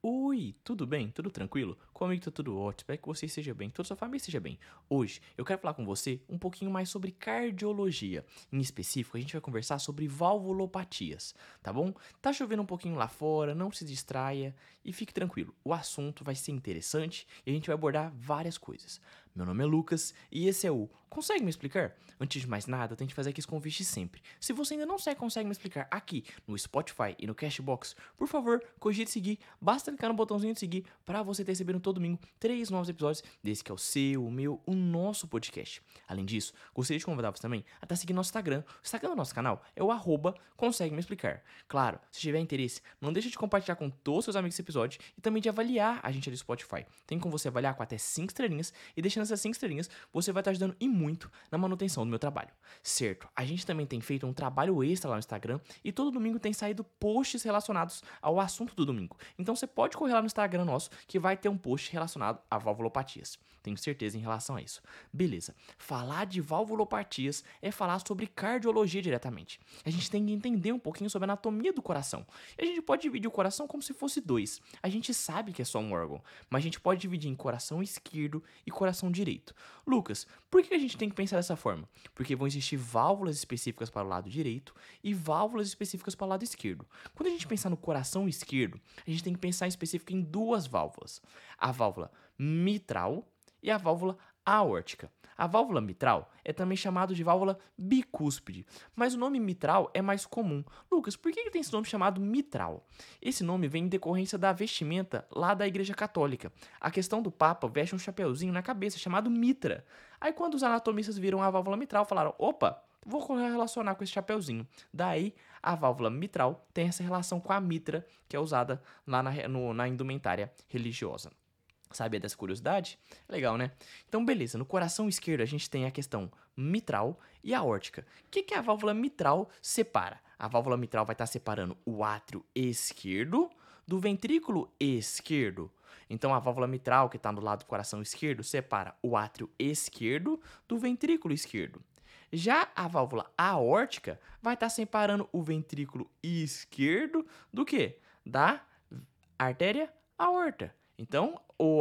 Oi, tudo bem? Tudo tranquilo? Comigo tá tudo ótimo, espero que você esteja bem, toda sua família esteja bem. Hoje eu quero falar com você um pouquinho mais sobre cardiologia. Em específico, a gente vai conversar sobre valvulopatias, tá bom? Tá chovendo um pouquinho lá fora, não se distraia e fique tranquilo. O assunto vai ser interessante e a gente vai abordar várias coisas. Meu nome é Lucas e esse é o Consegue Me Explicar? Antes de mais nada, tente fazer aqui esse convite sempre. Se você ainda não consegue me explicar aqui no Spotify e no Cashbox, por favor, cogite seguir. Basta clicar no botãozinho de seguir para você ter recebido todo domingo 3 novos episódios desse que é o seu, o meu, o nosso podcast. Além disso, gostaria de convidar você também a estar seguindo nosso Instagram. O Instagram do nosso canal é o Consegue Me Explicar. Claro, se tiver interesse, não deixe de compartilhar com todos os seus amigos esse episódio e também de avaliar a gente ali no Spotify. Tem como você avaliar com até 5 estrelinhas e deixando essas 5 estrelinhas, você vai estar ajudando e muito na manutenção do meu trabalho. Certo, a gente também tem feito um trabalho extra lá no Instagram e todo domingo tem saído posts relacionados ao assunto do domingo. Então você pode correr lá no Instagram nosso que vai ter um post relacionado a valvulopatias. Tenho certeza em relação a isso. Beleza, falar de valvulopatias é falar sobre cardiologia diretamente. A gente tem que entender um pouquinho sobre a anatomia do coração. E a gente pode dividir o coração como se fosse dois. A gente sabe que é só um órgão, mas a gente pode dividir em coração esquerdo e coração direito. Lucas, por que a gente tem que pensar dessa forma? Porque vão existir válvulas específicas para o lado direito e válvulas específicas para o lado esquerdo. Quando a gente pensar no coração esquerdo, a gente tem que pensar em específico em duas válvulas. A válvula mitral e a válvula aórtica. A válvula mitral é também chamada de válvula bicúspide, mas o nome mitral é mais comum. Lucas, por que tem esse nome chamado mitral? Esse nome vem em decorrência da vestimenta lá da Igreja Católica. A questão do Papa veste um chapeuzinho na cabeça chamado mitra. Aí quando os anatomistas viram a válvula mitral, falaram, opa, vou relacionar com esse chapeuzinho. Daí, a válvula mitral tem essa relação com a mitra, que é usada lá na indumentária religiosa. Sabia dessa curiosidade? Legal, né? Então, beleza. No coração esquerdo, a gente tem a questão mitral e aórtica. O que a válvula mitral separa? A válvula mitral vai estar separando o átrio esquerdo do ventrículo esquerdo. Então, a válvula mitral, que está do lado do coração esquerdo, separa o átrio esquerdo do ventrículo esquerdo. Já a válvula aórtica vai estar separando o ventrículo esquerdo do quê? Da artéria aorta. Então,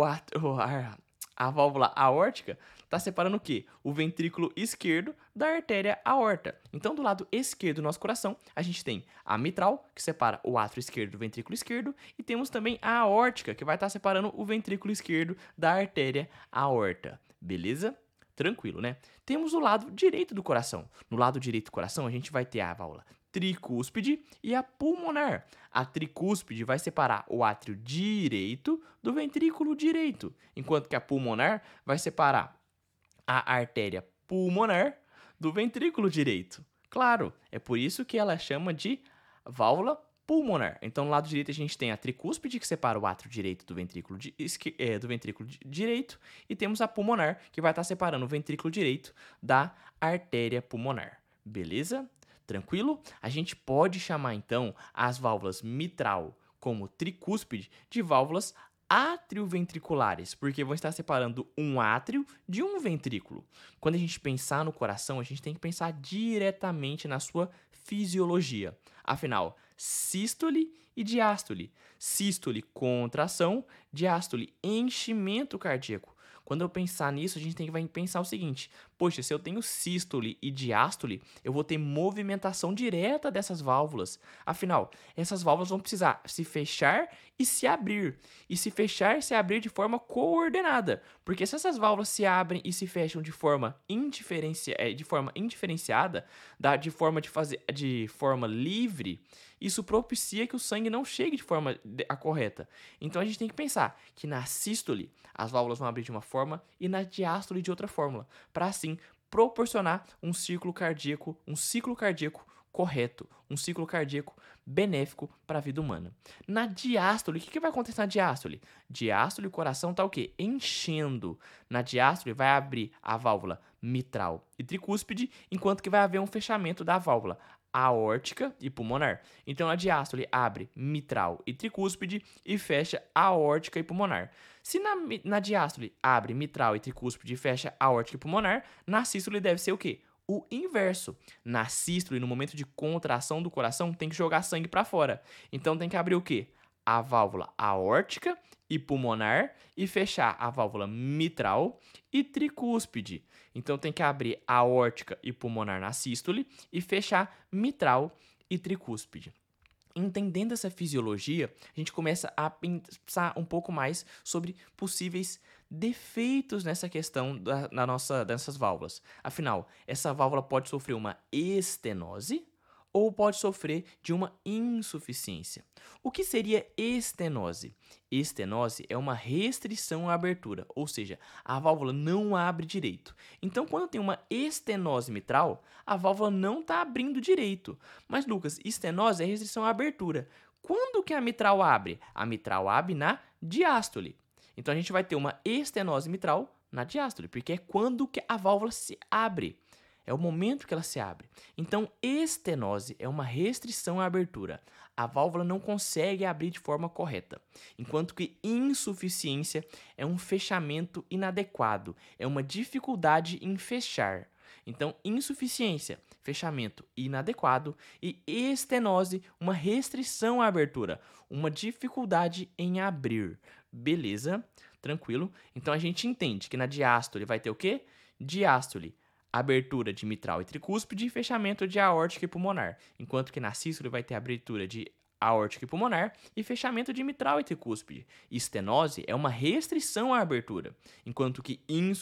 a válvula aórtica está separando o quê? O ventrículo esquerdo da artéria aorta. Então, do lado esquerdo do nosso coração, a gente tem a mitral, que separa o átrio esquerdo do ventrículo esquerdo, e temos também a aórtica, que vai estar separando o ventrículo esquerdo da artéria aorta. Beleza? Tranquilo, né? Temos o lado direito do coração. No lado direito do coração, a gente vai ter a válvula tricúspide e a pulmonar. A tricúspide vai separar o átrio direito do ventrículo direito, enquanto que a pulmonar vai separar a artéria pulmonar do ventrículo direito. Claro, é por isso que ela chama de válvula pulmonar. Então, no lado direito, a gente tem a tricúspide, que separa o átrio direito do ventrículo, direito, e temos a pulmonar, que vai estar separando o ventrículo direito da artéria pulmonar. Beleza? Tranquilo? A gente pode chamar, então, as válvulas mitral como tricúspide de válvulas atrioventriculares, porque vão estar separando um átrio de um ventrículo. Quando a gente pensar no coração, a gente tem que pensar diretamente na sua fisiologia. Afinal, sístole e diástole. Sístole, contração, diástole, enchimento cardíaco. Quando eu pensar nisso, a gente tem que pensar o seguinte: poxa, se eu tenho sístole e diástole, eu vou ter movimentação direta dessas válvulas. Afinal, essas válvulas vão precisar se fechar e se abrir. E se fechar e se abrir de forma coordenada. Porque se essas válvulas se abrem e se fecham de forma indiferenciada, de forma livre, isso propicia que o sangue não chegue de forma correta. Então a gente tem que pensar que na sístole as válvulas vão abrir de uma forma e na diástole de outra forma, para assim proporcionar um ciclo cardíaco correto, um ciclo cardíaco benéfico para a vida humana. Na diástole, o que vai acontecer na diástole? Diástole, o coração está o quê? Enchendo. Na diástole vai abrir a válvula mitral e tricúspide, enquanto que vai haver um fechamento da válvula aórtica e pulmonar. Então, a diástole abre mitral e tricúspide e fecha aórtica e pulmonar. Se na diástole abre mitral e tricúspide e fecha aórtica e pulmonar, na sístole deve ser o quê? O inverso. Na sístole, no momento de contração do coração, tem que jogar sangue para fora. Então, tem que abrir o quê? a válvula aórtica e pulmonar e fechar a válvula mitral e tricúspide. Então tem que abrir aórtica e pulmonar na sístole e fechar mitral e tricúspide. Entendendo essa fisiologia, a gente começa a pensar um pouco mais sobre possíveis defeitos nessa questão dessas válvulas. Afinal, essa válvula pode sofrer uma estenose ou pode sofrer de uma insuficiência. O que seria estenose? Estenose é uma restrição à abertura, ou seja, a válvula não abre direito. Então, quando tem uma estenose mitral, a válvula não está abrindo direito. Mas, Lucas, estenose é restrição à abertura. Quando que a mitral abre? A mitral abre na diástole. Então, a gente vai ter uma estenose mitral na diástole, porque é quando que a válvula se abre. É o momento que ela se abre. Então, estenose é uma restrição à abertura. A válvula não consegue abrir de forma correta. Enquanto que insuficiência é um fechamento inadequado. É uma dificuldade em fechar. Então, insuficiência, fechamento inadequado. E estenose, uma restrição à abertura. Uma dificuldade em abrir. Beleza? Tranquilo? Então, a gente entende que na diástole vai ter o quê? Diástole, abertura de mitral e tricúspide e fechamento de aórtica e pulmonar, enquanto que na sístole vai ter abertura de aórtica e pulmonar e fechamento de mitral e tricúspide. Estenose é uma restrição à abertura, enquanto que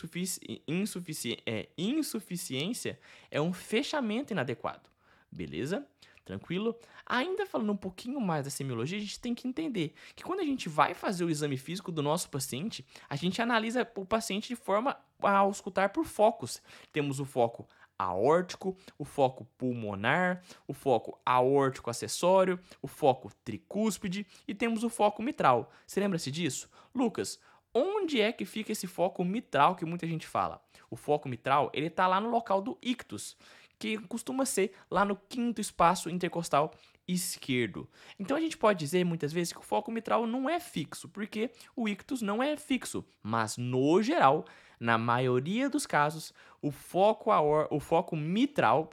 insuficiência é um fechamento inadequado. Beleza? Tranquilo? Ainda falando um pouquinho mais da semiologia, a gente tem que entender que quando a gente vai fazer o exame físico do nosso paciente, a gente analisa o paciente de forma a auscultar por focos. Temos o foco aórtico, o foco pulmonar, o foco aórtico acessório, o foco tricúspide e temos o foco mitral. Você lembra-se disso? Lucas, onde é que fica esse foco mitral que muita gente fala? O foco mitral, ele está lá no local do ictus, que costuma ser lá no quinto espaço intercostal esquerdo. Então a gente pode dizer muitas vezes que o foco mitral não é fixo, porque o ictus não é fixo, mas no geral, na maioria dos casos, o foco mitral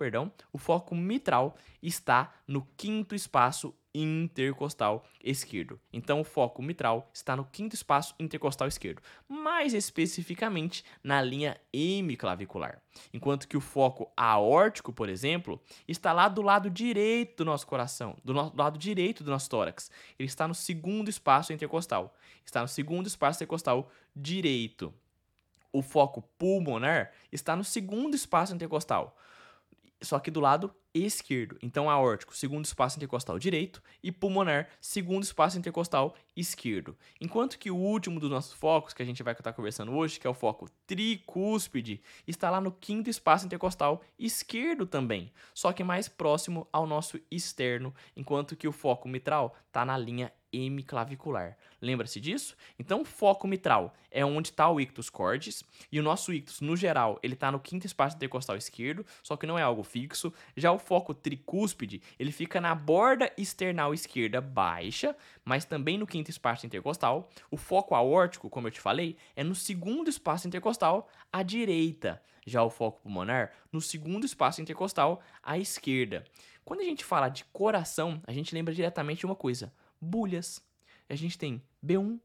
está no quinto espaço intercostal esquerdo. Então o foco mitral está no quinto espaço intercostal esquerdo, mais especificamente na linha hemiclavicular. Enquanto que o foco aórtico, por exemplo, está lá do lado direito do nosso coração, do lado direito do nosso tórax. Ele está no segundo espaço intercostal. Está no segundo espaço intercostal direito. O foco pulmonar está no segundo espaço intercostal, só que do lado esquerdo. Então, aórtico, segundo espaço intercostal direito, e pulmonar, segundo espaço intercostal esquerdo. Enquanto que o último dos nossos focos, que a gente vai estar conversando hoje, que é o foco tricúspide, está lá no quinto espaço intercostal esquerdo também, só que mais próximo ao nosso externo, enquanto que o foco mitral está na linha hemiclavicular. Lembra-se disso? Então, foco mitral é onde está o ictus cordis, e o nosso ictus, no geral, ele está no quinto espaço intercostal esquerdo, só que não é algo fixo. Já o foco tricúspide, ele fica na borda external esquerda baixa, mas também no quinto espaço intercostal. O foco aórtico, como eu te falei, é no segundo espaço intercostal à direita. Já o foco pulmonar, no segundo espaço intercostal à esquerda. Quando a gente fala de coração, a gente lembra diretamente de uma coisa: bulhas. A gente tem B1,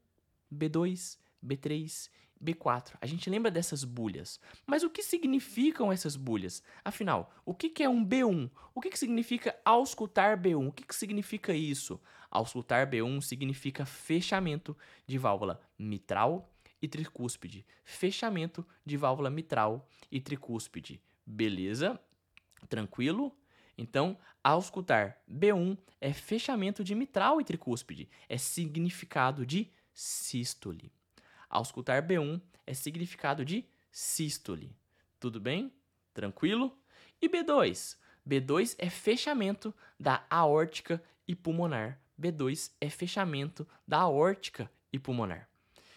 B2, B3, B4. A gente lembra dessas bulhas. Mas o que significam essas bulhas? Afinal, o que é um B1? O que significa auscultar B1? O que significa isso? Auscultar B1 significa fechamento de válvula mitral e tricúspide. Fechamento de válvula mitral e tricúspide. Beleza? Tranquilo? Então, auscultar B1 é fechamento de mitral e tricúspide, é significado de sístole. Auscultar B1 é significado de sístole. Tudo bem? Tranquilo? E B2? B2 é fechamento da aórtica e pulmonar. B2 é fechamento da aórtica e pulmonar.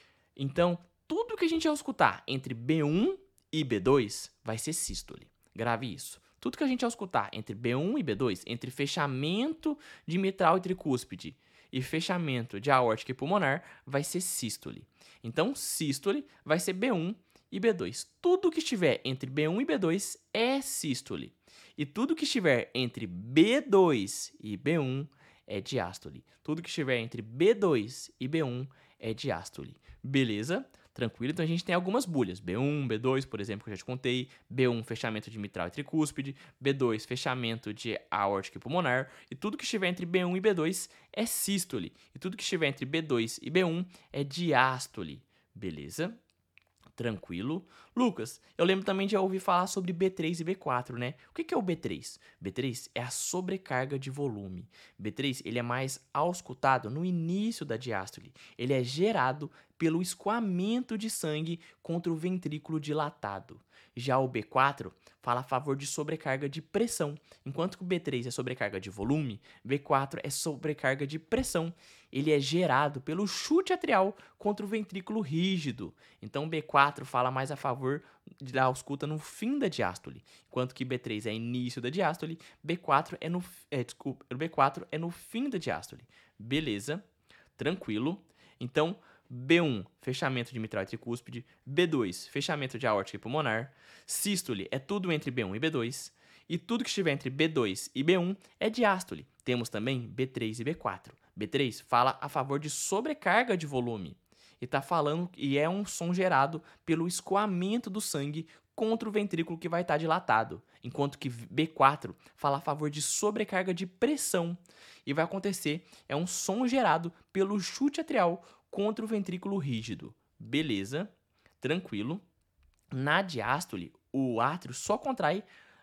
Então, tudo que a gente auscultar entre B1 e B2 vai ser sístole. Grave isso. Tudo que a gente auscultar entre B1 e B2, entre fechamento de mitral e tricúspide e fechamento de aórtica e pulmonar, vai ser sístole. Então, sístole vai ser B1 e B2. Tudo que estiver entre B1 e B2 é sístole. E tudo que estiver entre B2 e B1 é diástole. Tudo que estiver entre B2 e B1 é diástole. Beleza? Tranquilo? Então a gente tem algumas bulhas. B1, B2, por exemplo, que eu já te contei. B1, fechamento de mitral e tricúspide. B2, fechamento de aórtica e pulmonar. E tudo que estiver entre B1 e B2 é sístole. E tudo que estiver entre B2 e B1 é diástole. Beleza? Tranquilo. Lucas, eu lembro também de ouvir falar sobre B3 e B4, né? O que é o B3? B3 é a sobrecarga de volume. B3 ele é mais auscultado no início da diástole. Ele é gerado pelo escoamento de sangue contra o ventrículo dilatado. Já o B4 fala a favor de sobrecarga de pressão. Enquanto que o B3 é sobrecarga de volume, B4 é sobrecarga de pressão. Ele é gerado pelo chute atrial contra o ventrículo rígido. Então, B4 fala mais a favor da ausculta no fim da diástole, enquanto que B3 é início da diástole, B4 é no fim da diástole. Beleza? Tranquilo. Então, B1, fechamento de mitral e tricúspide. B2, fechamento de aórtica e pulmonar. Sístole é tudo entre B1 e B2. E tudo que estiver entre B2 e B1 é diástole. Temos também B3 e B4. B3 fala a favor de sobrecarga de volume. E é um som gerado pelo escoamento do sangue contra o ventrículo que vai estar dilatado. Enquanto que B4 fala a favor de sobrecarga de pressão. E vai acontecer, é um som gerado pelo chute atrial contra o ventrículo rígido. Beleza? Tranquilo. Na diástole, o átrio só contrai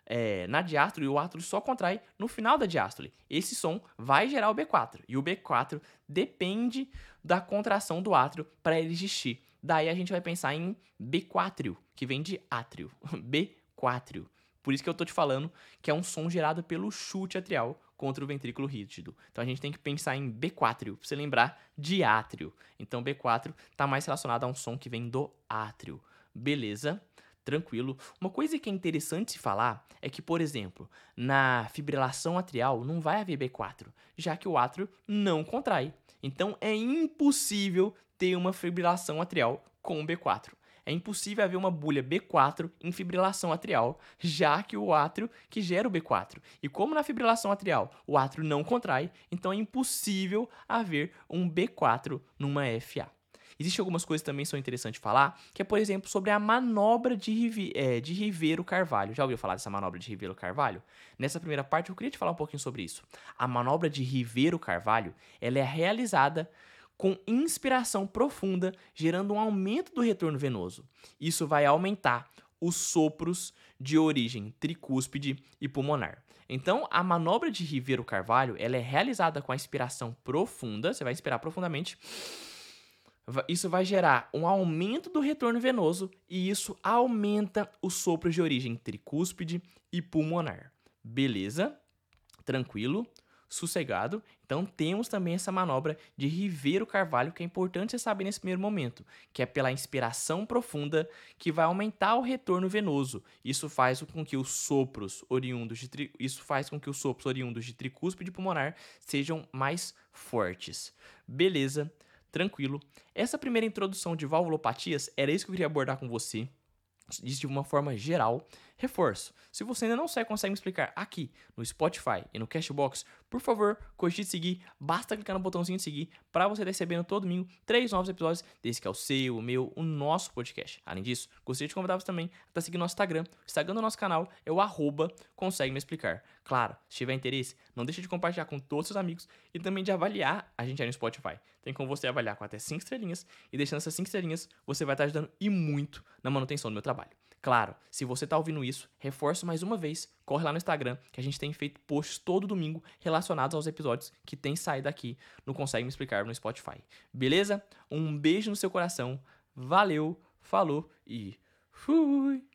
no final da diástole. Esse som vai gerar o B4. E o B4 depende da contração do átrio para ele existir. Daí a gente vai pensar em B4, que vem de átrio. B4. Por isso que eu tô te falando que é um som gerado pelo chute atrial contra o ventrículo rígido. Então a gente tem que pensar em B4, para você lembrar de átrio. Então B4 está mais relacionado a um som que vem do átrio. Beleza? Tranquilo. Uma coisa que é interessante se falar é que, por exemplo, na fibrilação atrial não vai haver B4, já que o átrio não contrai. Então é impossível ter uma fibrilação atrial com B4. É impossível haver uma bulha B4 em fibrilação atrial, já que o átrio que gera o B4. E como na fibrilação atrial o átrio não contrai, então é impossível haver um B4 numa FA. Existem algumas coisas que também são interessantes falar, que é, por exemplo, sobre a manobra de Rivero-Carvalho. Já ouviu falar dessa manobra de Rivero-Carvalho? Nessa primeira parte eu queria te falar um pouquinho sobre isso. A manobra de Rivero-Carvalho, ela é realizada com inspiração profunda, gerando um aumento do retorno venoso. Isso vai aumentar os sopros de origem tricúspide e pulmonar. Então, a manobra de Rivero-Carvalho, ela é realizada com a inspiração profunda, você vai inspirar profundamente. Isso vai gerar um aumento do retorno venoso e isso aumenta os sopros de origem tricúspide e pulmonar. Beleza? Tranquilo? Sossegado? Então temos também essa manobra de Rivero-Carvalho que é importante você saber nesse primeiro momento, que é pela inspiração profunda que vai aumentar o retorno venoso. Isso faz com que os sopros oriundos de tricúspide e pulmonar sejam mais fortes. Beleza? Tranquilo. Essa primeira introdução de valvulopatias era isso que eu queria abordar com você, isso de uma forma geral. Reforço, se você ainda não consegue me explicar aqui no Spotify e no Cashbox, por favor, cogite seguir, basta clicar no botãozinho de seguir para você recebendo todo domingo 3 novos episódios desse que é o seu, o meu, o nosso podcast. Além disso, gostaria de convidar você também a seguir nosso Instagram. O Instagram do nosso canal é o @consegue me explicar. Claro, se tiver interesse, não deixe de compartilhar com todos os seus amigos e também de avaliar a gente aí no Spotify. Tem como você avaliar com até 5 estrelinhas e deixando essas 5 estrelinhas, você vai estar ajudando e muito na manutenção do meu trabalho. Claro, se você está ouvindo isso, reforço mais uma vez, corre lá no Instagram, que a gente tem feito posts todo domingo relacionados aos episódios que tem saído aqui no Consegue Me Explicar no Spotify. Beleza? Um beijo no seu coração, valeu, falou e fui!